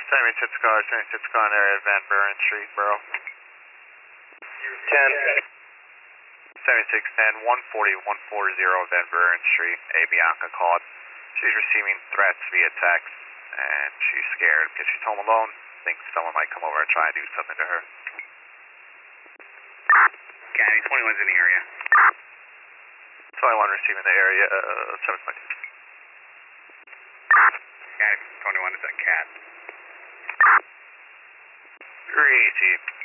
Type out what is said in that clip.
Send me 6 cars area, Van Buren Street, bro. 10. 7610, 140 Van Buren Street. A Bianca called. She's receiving threats via text, and she's scared because she's home alone. Thinks someone might come over and try and do something to her. County 21's in the area. 21 receiving the area, 722. County 21 is a cat. Greasy.